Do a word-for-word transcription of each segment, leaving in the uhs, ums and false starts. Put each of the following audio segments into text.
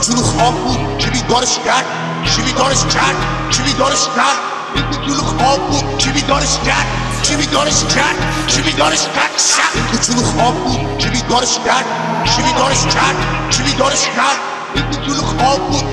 تو رو خواب بود که بیدارش کرد، چی بیدارش کرد، چی بیدارش کرد. این تو رو خواب بود که بیدارش کرد، چی بیدارش کرد، چی بیدارش کرد. این تو رو خواب بود که بیدارش کرد، چی بیدارش کرد، چی بیدارش کرد. این تو رو خواب بود.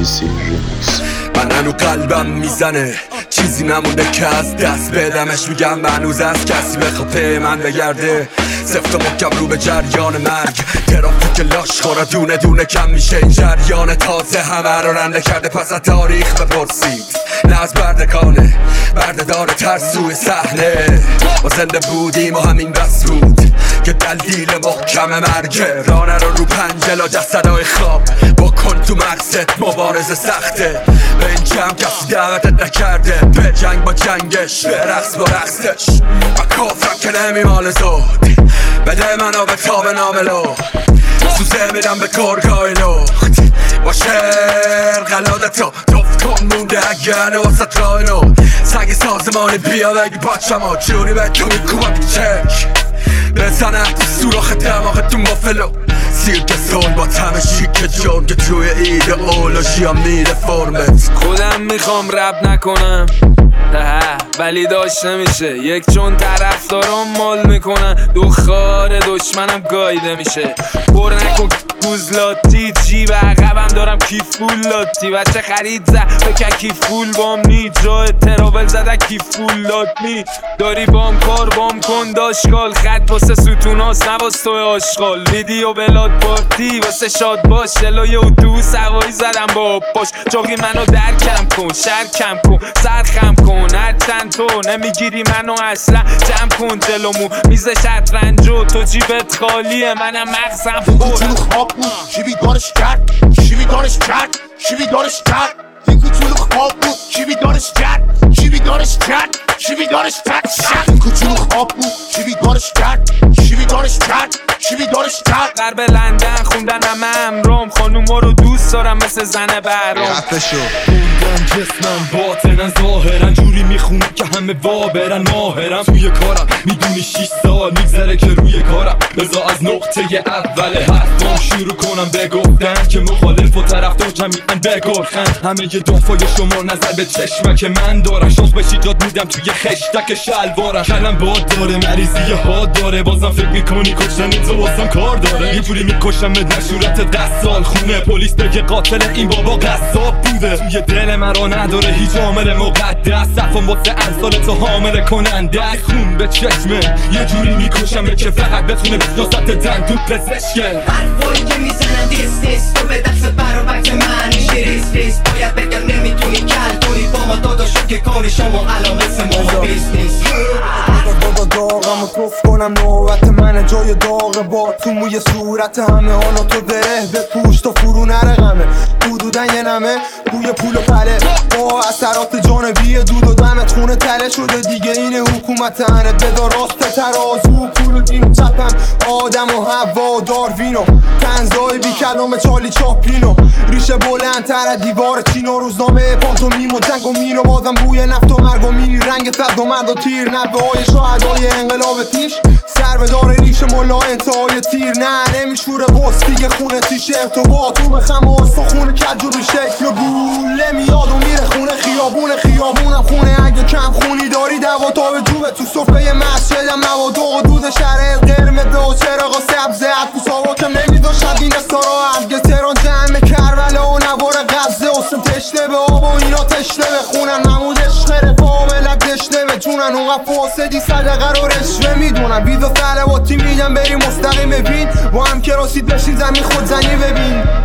من هنو قلبم میزنه چیزی نمونده که از دست بدمش. میگم هنوز از کسی بخواد پی من بگرده. سفت و محکم رو به جریان مرگ. ترافیک لاش خورا دونه دونه کم میشه این جریان. تازه همه رو رنده کرده پس از تاریخ بپرسید. نه از بردگانه بردهدار ترسوی صحنه. ما زنده بودیم و همین بس بود که دلیل محکم مرگه. رانه رو رو پنجلا جسدهای خواب بکن تو مغزت مبارزه سخته. به این جمع کسی دعوتت نکرده. به جنگ با جنگش به رقص با رقصش. و کافرم که نمیمال زود بده منو به تاب ناملو. سوزه میدم به گرگای لخت با شعر قلادتو توف کن مونده اگه واسط راه نو. سگ سازمانی بیا بگی بچه‌ما جونی به تو میکوبم چک. بزنم تو سوراخ دماغتون با فلو. سیرک سول با تم شیک جون که توی ایدئولوژی هم میره فرمت. خودم میخوام رپ نکنم ولی داشت نمیشه. یک چون طرفدارم مال میکنن دخار دشمنم گایده میشه. پر نکن گوزلاتی جیب عقبم دارم کیف فول لاتی. بچه خرید زد بکن کیف فول بام نی. جای تراول زده کیف فول لات می. داری بام کار بام کن داشکال. خط واسه ستوناس نواز توی آشغال. ویدیو بلاد پارتی واسه شاد باش. جلوی اتوبوس هوایی زدم با پاش. جاقی منو در کم کن شر کم کن سر خم کن. هر چند تو نمیگیری منو اصلا جمع کن جلومو. میز شطرنج و تو جیبت خالیه منم مغزم پر. تو رو خواب بود چی بیدارش کرد، چی بیدارش کرد، چی بیدارش کرد. این تو رو خواب بود چی بیدارش کرد، چی بیدارش کرد، چی بیدارش کرد. این تو رو خواب بود چی بیدارش کرد، چی بیدارش کرد، چی بیدارش کرد. غرب لندن خوندن همه امرام. خانوما رو دوست دارم مثل زن برام. خوندن جسمم باطنن ظاهرن. جوری میخونم که همه وابرن ماهرم. توی کارم میدونی شیش سال میگذره که روی کارم. بذار از نقطه اول حرفام شروع کنم بگفتن که مخالف و طرفدار جمیعن بگرخن. همه ی دافای شما نظر به چشمه که من دارم. شانس بشی جاد میدم توی خشتک شلوارم. کلم باد داره مریضی حاد داره. بازم فکر میکنی کشتن تو واسم کار داره. یه جوری میکشم به نشورت ده سال خونه. پلیس بگه قاتل این بابا قصاب بوده. توی دل مرا نداره هیچ عامل مقدس. صفم واسه امثال تو حامل کننده. خون به چشمه یه جوری میکشم که فقط بتونه بشناست دندون پزشکه. حرفایی که میزنن دیست نیست. تو به دست برابر من میشه ریس ریس. باید بگم نمیتونی کل کنی با ما داداشو که کاری شما علامه ما بیست نیست. دادا داغم و توف کنم نوبت من جای داغ با تو موی صورت همه. حالا تو بره به پوش تا فرو نره غمه. حدودن یه نمه بوی پول و پله با اثرات جانبی دود و دمت خونه تله شده دیگه. این حکومت انه بدا راست ترازو پول و دین و چپم آدم و هوا داروینو. تنزای بی کلام چالی چاپلینو. ریشه بلندتر دیوار چینو. روزنامه پانتو میمو جنگ و مینو. بازم بوی نفت و مرگ و میر. رنگ صد و مرد و تیر نبه های شهدای انقلاب پیش. سر به دار ریش ملا انتهای تیر. نه نمیشوره بس دیگه خونه تیشرت و با تو بخم و خونه کج و شکل و گوله میاد و میره خونه. خیابون خیابونم خونه. اگه کم خونی داری دوا تا به جوبه. تو صفحه مسجدم نوا دو دود شهر قرمز و چراغ سبز. تو ساوا که نمیذاشن این استارا هرگز. تهران جمع کربلا و نوار غزه. حسن تشنه به آب و اینا تشنه به خونن. نمود عشق رفا و ملک تشنه به جونن. اونقدر فاسدی صدقه رو رشوه میدونن. ویزا سلواتی میدن بری مستقیم ببین. با هم که راسید بشین زمین خود زنی ببین.